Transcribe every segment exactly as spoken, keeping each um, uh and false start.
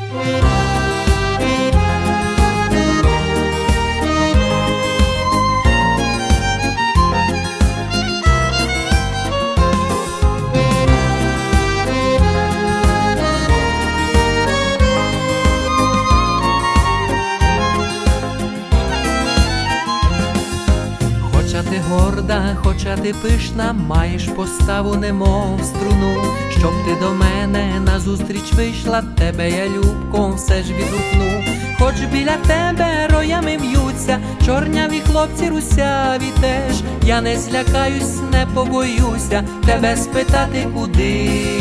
Хоча ти горда, хоча ти пишна, маєш поставу немов струну, щоб ти до мене назустріч вийшла, тебе я любком все ж відгукну. Хоч біля тебе роями в'ються чорняві хлопці русяві теж, я не злякаюсь, не побоюся тебе спитати, куди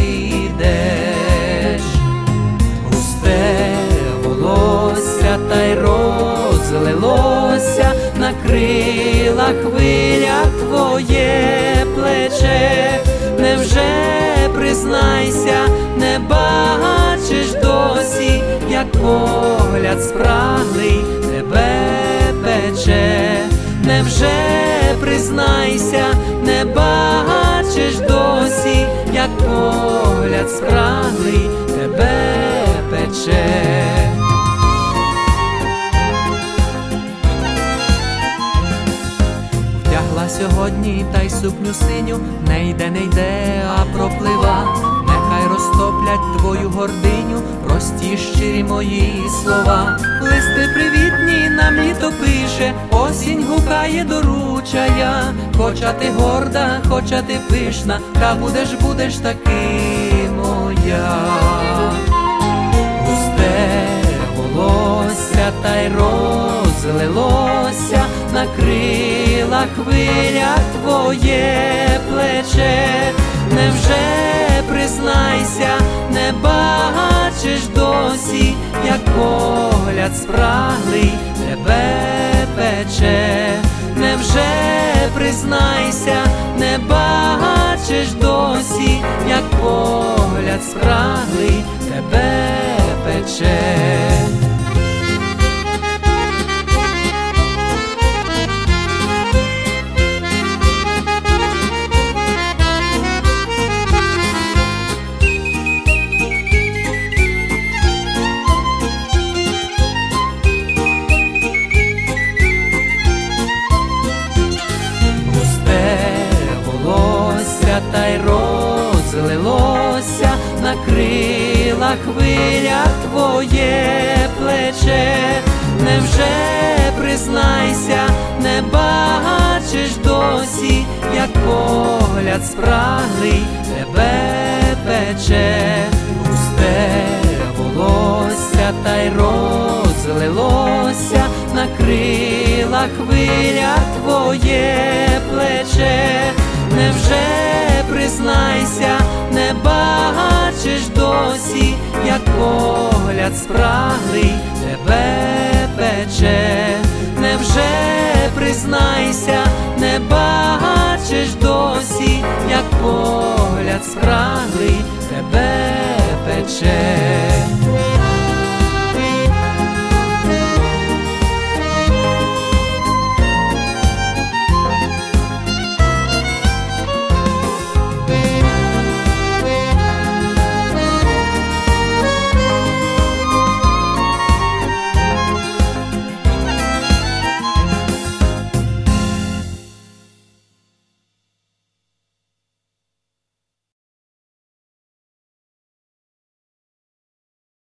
йдеш. Густе волосся та й розлилося на крилах хвиля твоє плече. Невже, признайся, не бачиш досі, як погляд спраглий тебе пече? Невже, признайся, не бачиш досі, як погляд спраглий тебе пече? Сьогодні та й сукню синю, не йде, не йде, а проплива. Нехай розтоплять твою гординю прості щирі мої слова. Листи привітні нам літо пише, осінь гукає, доручая. Хоча ти горда, хоча ти пишна, та будеш, будеш таки моя. Густе волосся та й розлилося на крилах хвиля твоє плече. Невже, признайся, не бачиш досі, як погляд спраглий тебе пече? Невже, признайся, не бачиш досі, як погляд спраглий тебе пече? Та й розлилося на крилах хвиля твоє плече. Невже, признайся, не бачиш досі, як погляд спраглий тебе пече? Густе волосся та й розлилося на крилах хвиля твоє плече. Невже, признайся, не бачиш досі, як погляд спраглий тебе пече? Невже, признайся, не бачиш досі, як погляд спраглий тебе пече?